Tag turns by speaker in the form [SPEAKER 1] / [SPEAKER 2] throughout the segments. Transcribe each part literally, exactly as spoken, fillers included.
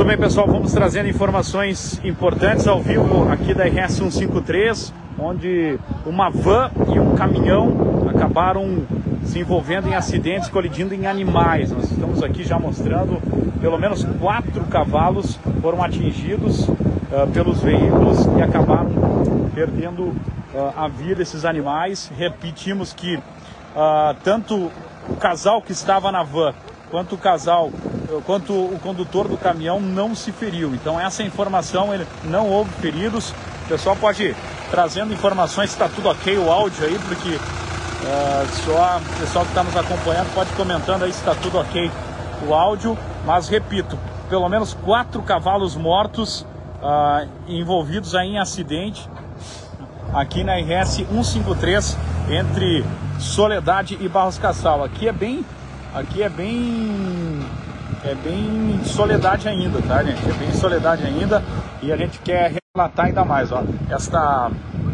[SPEAKER 1] Muito bem, pessoal, vamos trazendo informações importantes ao vivo aqui da R S cento e cinquenta e três, onde uma van e um caminhão acabaram se envolvendo em acidentes, colidindo em animais. Nós estamos aqui já mostrando pelo menos quatro cavalos foram atingidos uh, pelos veículos e acabaram perdendo uh, a vida desses animais. Repetimos que uh, tanto o casal que estava na van quanto o casal, quanto o condutor do caminhão não se feriu. Então essa informação, ele, não houve feridos. O pessoal pode ir trazendo informações se está tudo ok o áudio aí, porque uh, só o pessoal que está nos acompanhando pode ir comentando aí se está tudo ok o áudio. Mas repito, pelo menos quatro cavalos mortos uh, envolvidos aí em acidente aqui na R S cento e cinquenta e três entre Soledade e Barros Cassal. Aqui é bem Aqui é bem, é bem Soledade ainda, tá, gente? É bem Soledade ainda e a gente quer relatar ainda mais, ó. Esta,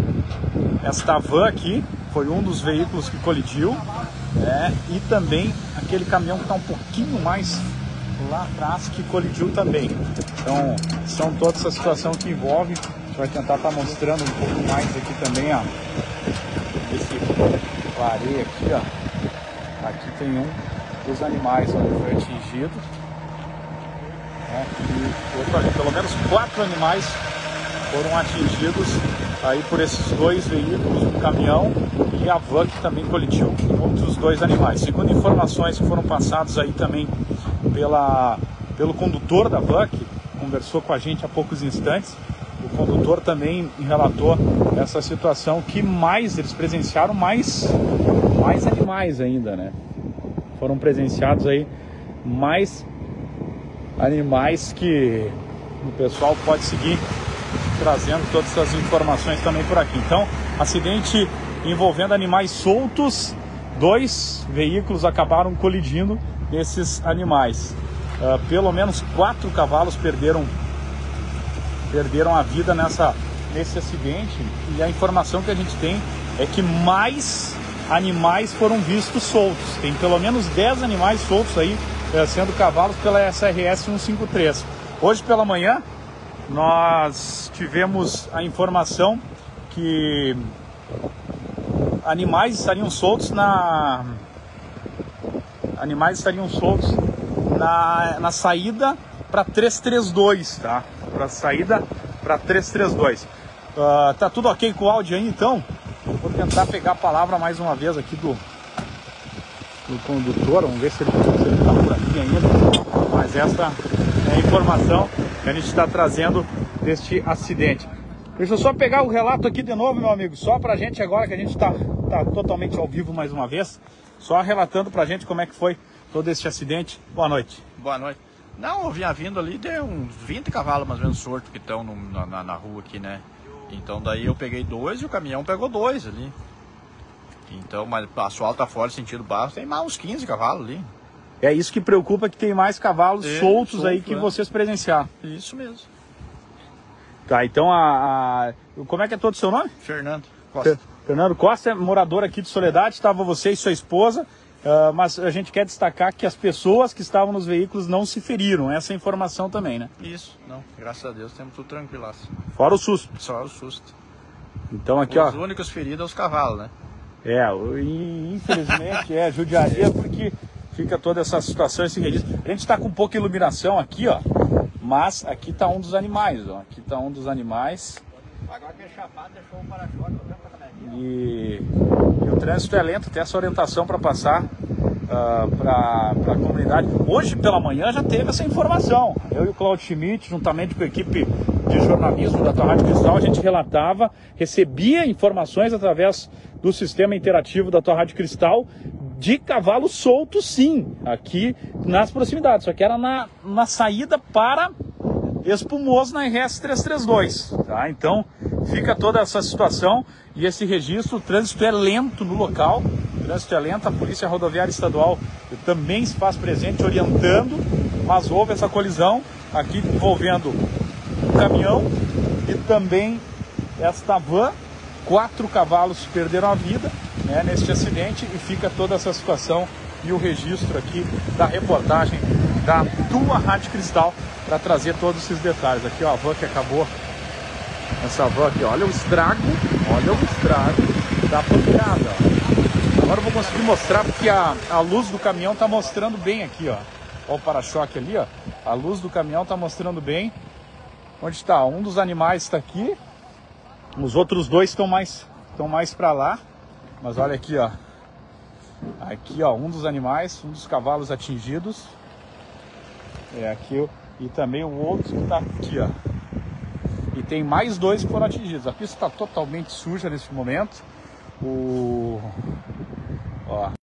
[SPEAKER 1] esta van aqui foi um dos veículos que colidiu, né? E também aquele caminhão que está um pouquinho mais lá atrás que colidiu também. Então, são toda essa situação que envolve. A gente vai tentar estar tá mostrando um pouco mais aqui também, ó. Esse clareio aqui, ó. Aqui tem um dos animais, ó, que foi atingido, né? E outro ali, pelo menos quatro animais foram atingidos aí por esses dois veículos, o caminhão e a van que também colidiu, outros dois animais. Segundo informações que foram passadas aí também pela, pelo condutor da van, que conversou com a gente há poucos instantes, o condutor também relatou essa situação que mais eles presenciaram, mais, mais animais ainda, né? Foram presenciados aí mais animais que o pessoal pode seguir trazendo todas essas informações também por aqui. Então, acidente envolvendo animais soltos, dois veículos acabaram colidindo nesses animais. Uh, pelo menos quatro cavalos perderam, perderam a vida nessa, nesse acidente, e a informação que a gente tem é que mais animais foram vistos soltos. Tem pelo menos dez animais soltos aí, eh, sendo cavalos pela essa R S cento e cinquenta e três. Hoje pela manhã nós tivemos a informação que animais estariam soltos na animais estariam soltos na, na saída para trezentos e trinta e dois, tá? Para saída para trezentos e trinta e dois. Uh, tá tudo ok com o áudio aí, então? Vou tentar pegar a palavra mais uma vez aqui do, do condutor. Vamos ver se ele está por aqui ainda. Mas essa é a informação que a gente está trazendo deste acidente. Deixa eu só pegar o relato aqui de novo, meu amigo. Só para a gente agora que a gente está tá totalmente ao vivo mais uma vez. Só relatando para a gente como é que foi todo este acidente. Boa noite.
[SPEAKER 2] Boa noite. Não, eu vinha vindo ali, deu uns vinte cavalos mais ou menos sorto que estão na, na rua aqui, né? Então daí eu peguei dois e o caminhão pegou dois ali. Então, mas o asfalto tá fora, sentido baixo, tem mais uns quinze cavalos ali.
[SPEAKER 1] É isso que preocupa, que tem mais cavalos é, soltos solto, aí que é. vocês presenciaram.
[SPEAKER 2] Isso mesmo.
[SPEAKER 1] Tá, então a, a... Como é que é todo o seu nome?
[SPEAKER 2] Fernando Costa.
[SPEAKER 1] Fernando Costa, morador aqui de Soledade, estava você e sua esposa. Uh, mas a gente quer destacar que as pessoas que estavam nos veículos não se feriram. Essa é a informação também, né?
[SPEAKER 2] Isso, não. Graças a Deus temos tudo tranquilaço.
[SPEAKER 1] Fora o susto.
[SPEAKER 2] Só o susto.
[SPEAKER 1] Então aqui,
[SPEAKER 2] os
[SPEAKER 1] ó.
[SPEAKER 2] Os únicos feridos são os cavalos, né?
[SPEAKER 1] É, infelizmente é judiaria, porque fica toda essa situação, esse registro. A gente está com pouca iluminação aqui, ó. Mas aqui está um dos animais, ó. Aqui está um dos animais.
[SPEAKER 2] Agora que é chapado, deixou o para-choque.
[SPEAKER 1] E, e o trânsito é lento, tem essa orientação para passar uh, para a comunidade. Hoje pela manhã já teve essa informação. Eu e o Claudio Schmidt, juntamente com a equipe de jornalismo da tua Rádio Cristal, a gente relatava, recebia informações através do sistema interativo da tua Rádio Cristal de cavalos soltos, sim, aqui nas proximidades. Só que era na, na saída para Espumoso, na R S trezentos e trinta e dois, tá? Então fica toda essa situação e esse registro. O trânsito é lento no local, o trânsito é lento, a Polícia Rodoviária Estadual também se faz presente orientando, mas houve essa colisão aqui envolvendo o caminhão e também esta van. Quatro cavalos perderam a vida, né, neste acidente, e fica toda essa situação e o registro aqui da reportagem da tua Rádio Cristal para trazer todos esses detalhes. Aqui, ó, a van que acabou. Essa van aqui, olha o estrago, olha o estrago da pancada, ó. Agora eu vou conseguir mostrar porque a, a luz do caminhão tá mostrando bem aqui, ó. Olha o para-choque ali, ó. A luz do caminhão tá mostrando bem. Onde está? Um dos animais está aqui. Os outros dois estão mais, estão mais para lá. Mas olha aqui, ó. Aqui, ó, um dos animais, um dos cavalos atingidos. É aqui, e também o outro que está aqui, ó. E tem mais dois que foram atingidos. A pista está totalmente suja nesse momento. O... Ó,